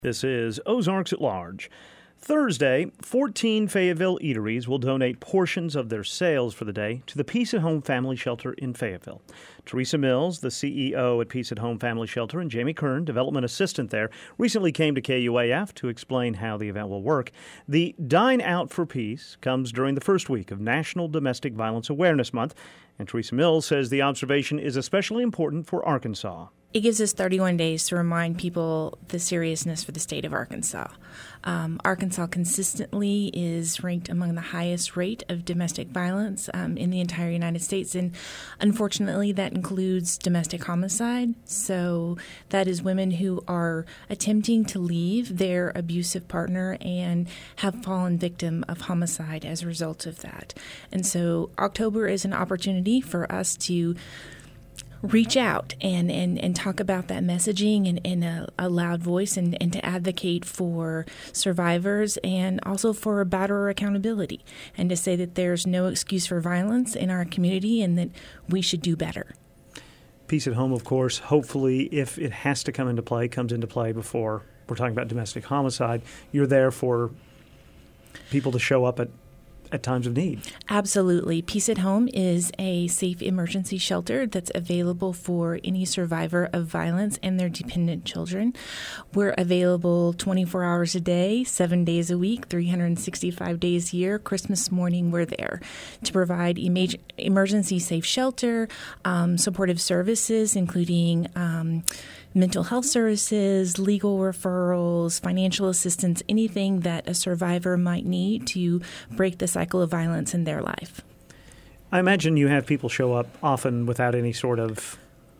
This is Ozarks at Large. Thursday, 14 Fayetteville eateries will donate portions of their sales for the day to the Peace at Home Family Shelter in Fayetteville. Teresa Mills, the CEO at Peace at Home Family Shelter, and Jamie Kern, development assistant there, recently came to KUAF to explain how the event will work. The Dine Out for Peace comes during the first week of National Domestic Violence Awareness Month, and Teresa Mills says the observation is especially important for Arkansas. It gives us 31 days to remind people the seriousness for the state of Arkansas. Arkansas consistently is ranked among the highest rate of domestic violence in the entire United States, and unfortunately that includes domestic homicide. So that is women who are attempting to leave their abusive partner and have fallen victim of homicide as a result of that. And so October is an opportunity for us to reach out and talk about that messaging in a loud voice and to advocate for survivors and also for better accountability and to say that there's no excuse for violence in our community and that we should do better. Peace at Home, of course, hopefully, if it has to come into play, comes into play before we're talking about domestic homicide. You're there for people to show up at times of need. Absolutely. Peace at Home is a safe emergency shelter that's available for any survivor of violence and their dependent children. We're available 24 hours a day, 7 days a week, 365 days a year. Christmas morning, we're there to provide emergency safe shelter, supportive services, including mental health services, legal referrals, financial assistance, anything that a survivor might need to break the cycle of violence in their life. I imagine you have people show up often without any sort of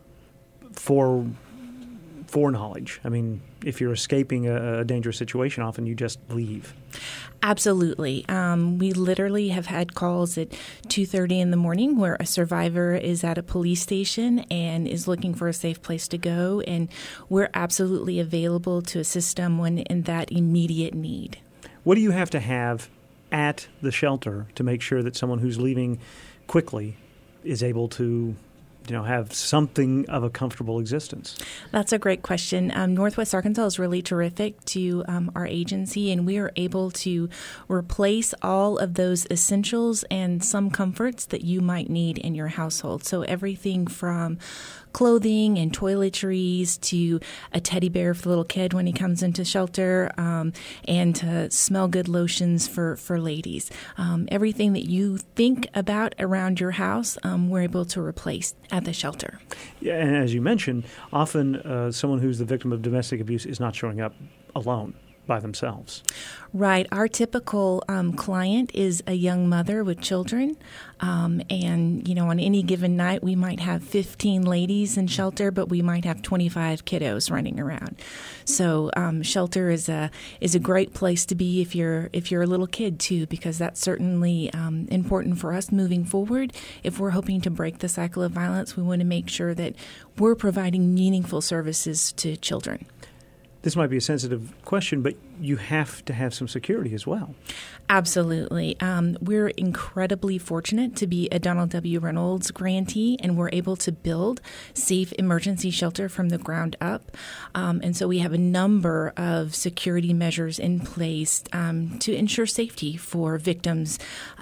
foreknowledge. I mean, if you're escaping a dangerous situation, often you just leave. Absolutely. We literally have had calls at 2:30 in the morning where a survivor is at a police station and is looking for a safe place to go, and we're absolutely available to assist someone in that immediate need. What do you have to have at the shelter to make sure that someone who's leaving quickly is able to have something of a comfortable existence? That's a great question. Northwest Arkansas is really terrific to our agency, and we are able to replace all of those essentials and some comforts that you might need in your household. So everything from clothing and toiletries to a teddy bear for the little kid when he comes into shelter, and to smell good lotions for ladies. Everything that you think about around your house, we're able to replace at the shelter. Yeah, and as you mentioned, often someone who's the victim of domestic abuse is not showing up alone by themselves. Right. Our typical client is a young mother with children. And, on any given night, we might have 15 ladies in shelter, but we might have 25 kiddos running around. So shelter is a great place to be if you're a little kid, too, because that's certainly important for us moving forward. If we're hoping to break the cycle of violence, we want to make sure that we're providing meaningful services to children. This might be a sensitive question, but you have to have some security as well. Absolutely. We're incredibly fortunate to be a Donald W. Reynolds grantee, and we're able to build safe emergency shelter from the ground up. And so we have a number of security measures in place to ensure safety for victims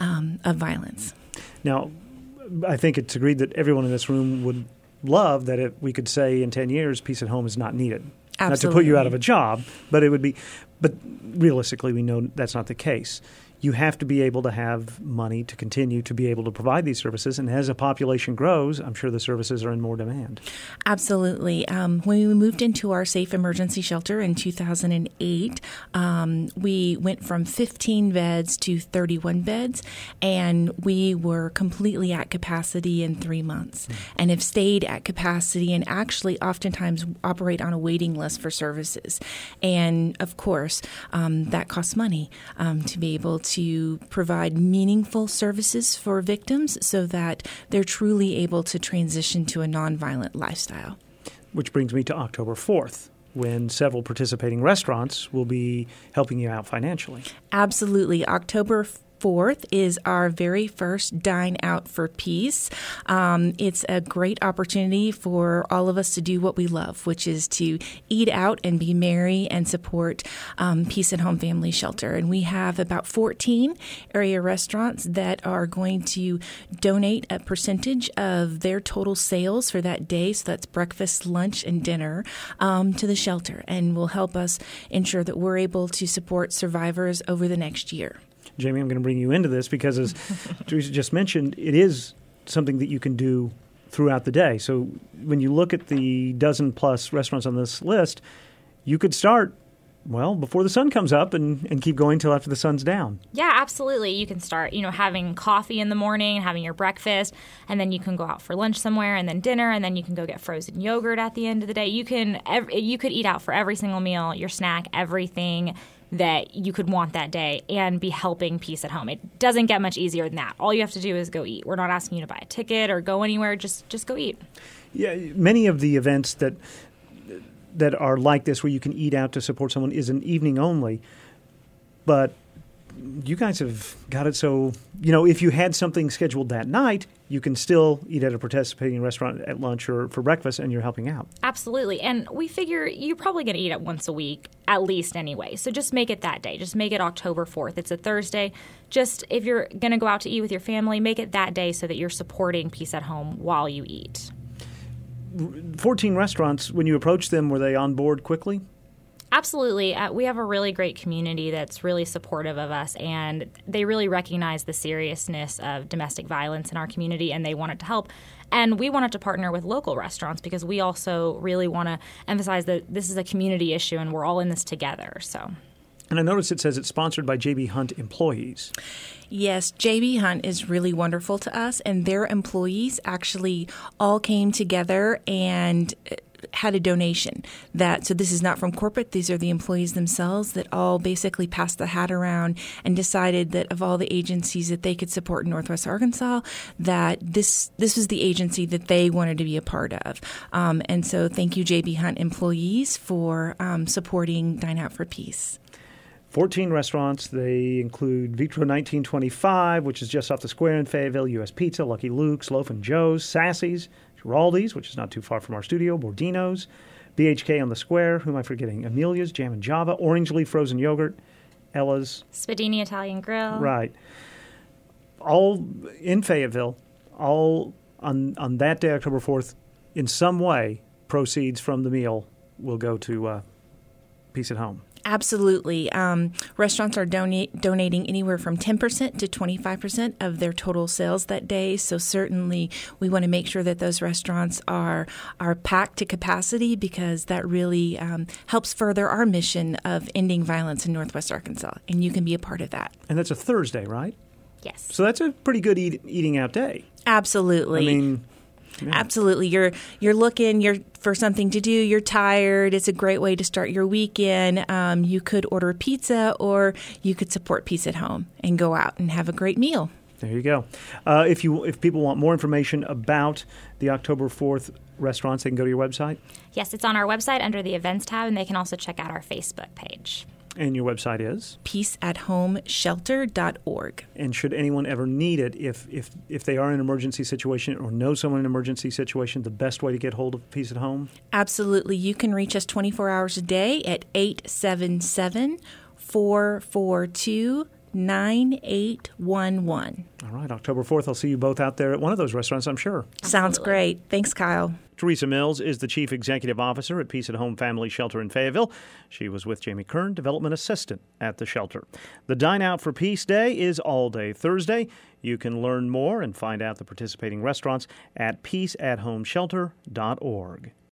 of violence. Now, I think it's agreed that everyone in this room would love that we could say in 10 years, Peace at Home is not needed. Absolutely. Not to put you out of a job, but but realistically, we know that's not the case. You have to be able to have money to continue to be able to provide these services. And as a population grows, I'm sure the services are in more demand. Absolutely. When we moved into our safe emergency shelter in 2008, we went from 15 beds to 31 beds, and we were completely at capacity in 3 months and have stayed at capacity and actually oftentimes operate on a waiting list for services. And, of course, that costs money to be able to provide meaningful services for victims so that they're truly able to transition to a nonviolent lifestyle. Which brings me to October 4th, when several participating restaurants will be helping you out financially. Absolutely. October 4th is our very first Dine Out for Peace. It's a great opportunity for all of us to do what we love, which is to eat out and be merry and support Peace at Home Family Shelter. And we have about 14 area restaurants that are going to donate a percentage of their total sales for that day, so that's breakfast, lunch, and dinner, to the shelter, and will help us ensure that we're able to support survivors over the next year. Jamie, I'm going to bring you into this because, as Teresa just mentioned, it is something that you can do throughout the day. So when you look at the dozen-plus restaurants on this list, you could start before the sun comes up and keep going till after the sun's down. Yeah, absolutely. You can start, having coffee in the morning, having your breakfast, and then you can go out for lunch somewhere, and then dinner, and then you can go get frozen yogurt at the end of the day. You could eat out for every single meal, your snack, everything that you could want that day, and be helping Peace at Home. It doesn't get much easier than that. All you have to do is go eat. We're not asking you to buy a ticket or go anywhere. Just go eat. Yeah, many of the events that are like this, where you can eat out to support someone, is an evening only. But you guys have got it so, if you had something scheduled that night, you can still eat at a participating restaurant at lunch or for breakfast, and you're helping out. Absolutely. And we figure you're probably going to eat it once a week, at least anyway. So just make it that day. Just make it October 4th. It's a Thursday. Just if you're going to go out to eat with your family, make it that day so that you're supporting Peace at Home while you eat. 14 restaurants, when you approached them, were they on board quickly? Absolutely. We have a really great community that's really supportive of us, and they really recognize the seriousness of domestic violence in our community, and they wanted to help. And we wanted to partner with local restaurants because we also really want to emphasize that this is a community issue and we're all in this together. And I noticed it says it's sponsored by J.B. Hunt employees. Yes, J.B. Hunt is really wonderful to us, and their employees actually all came together and had a donation. So this is not from corporate. These are the employees themselves that all basically passed the hat around and decided that of all the agencies that they could support in Northwest Arkansas, that this was the agency that they wanted to be a part of. And so thank you, J.B. Hunt employees, for supporting Dine Out for Peace. 14 restaurants. They include Vitro 1925, which is just off the square in Fayetteville, U.S. Pizza, Lucky Luke's, Loaf and Joe's, Sassy's, Giraldi's, which is not too far from our studio, Bordino's, BHK on the square, who am I forgetting? Amelia's, Jam and Java, Orange Leaf Frozen Yogurt, Ella's. Spadini Italian Grill. Right. All in Fayetteville, all on that day, October 4th, in some way, proceeds from the meal will go to Peace at Home. Absolutely. Restaurants are donating anywhere from 10% to 25% of their total sales that day. So certainly we want to make sure that those restaurants are packed to capacity, because that really helps further our mission of ending violence in Northwest Arkansas. And you can be a part of that. And that's a Thursday, right? Yes. So that's a pretty good eating out day. Absolutely. I mean, yeah. Absolutely. You're looking for something to do. You're tired. It's a great way to start your weekend. You could order pizza, or you could support Peace at Home and go out and have a great meal. There you go. If people want more information about the October 4th restaurants, they can go to your website? Yes, it's on our website under the events tab, and they can also check out our Facebook page. And your website is? peaceathomeshelter.org. And should anyone ever need it, if they are in an emergency situation or know someone in an emergency situation, the best way to get hold of Peace at Home? Absolutely. You can reach us 24 hours a day at 877-442-9811. All right, October 4th, I'll see you both out there at one of those restaurants, I'm sure. Sounds great. Thanks, Kyle. Teresa Mills is the Chief Executive Officer at Peace at Home Family Shelter in Fayetteville. She was with Jamie Kern, Development Assistant at the shelter. The Dine Out for Peace Day is all day Thursday. You can learn more and find out the participating restaurants at peaceathomeshelter.org.